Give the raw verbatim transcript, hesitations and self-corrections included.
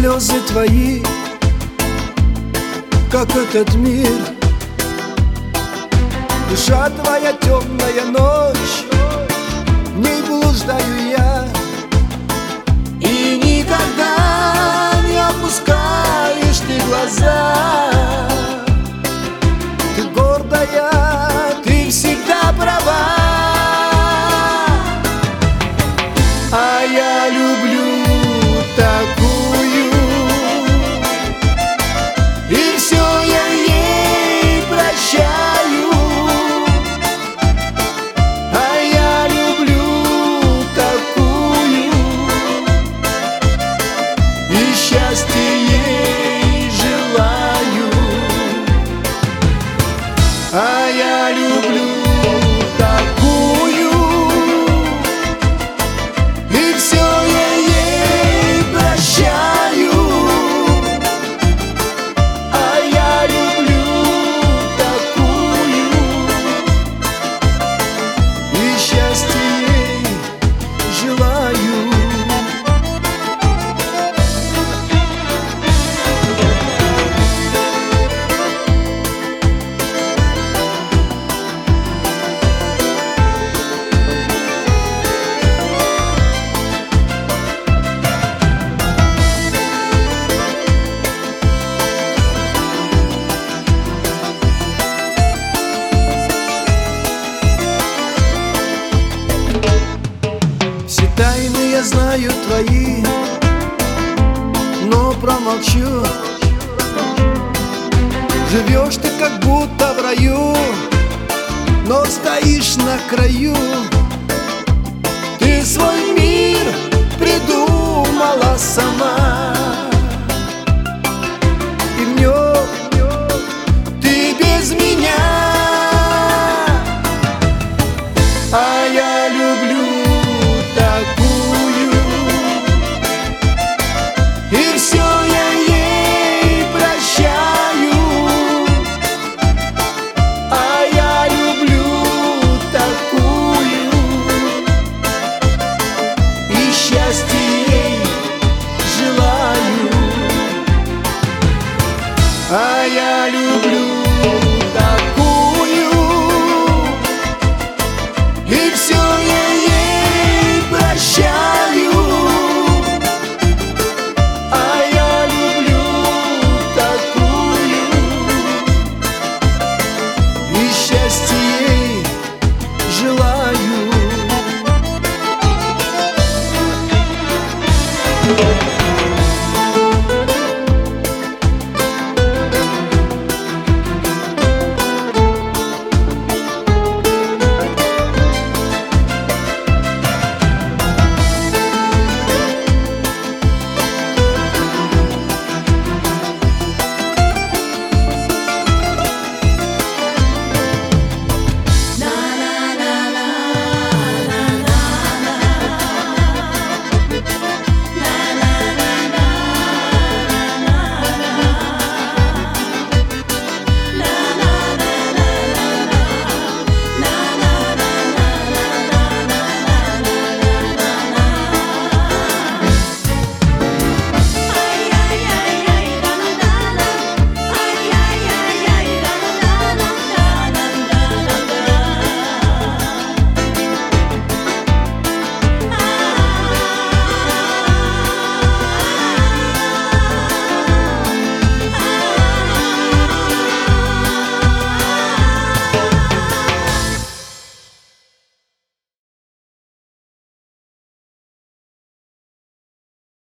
слезы твои, как этот мир. Душа твоя темная ночь, в ней блуждаю я. И никогда не опускаешь ты глаза. Ты гордая, ты всегда права. А я люблю такую, и все я ей прощаю. А я люблю такую, и счастье ей желаю. А я люблю такую, и все я ей прощаю. А я люблю такую, и счастье ей желаю. Все тайны я знаю твои, но промолчу. Живешь ты как будто в раю, но стоишь на краю. Ты свой мир придумала сама, и в нем ты без меня. А я люблю такую, и все я ей прощаю. А я люблю такую, и счастье ей желаю. А я люблю такую, и все я ей прощаю. А я люблю такую, и счастье ей желаю.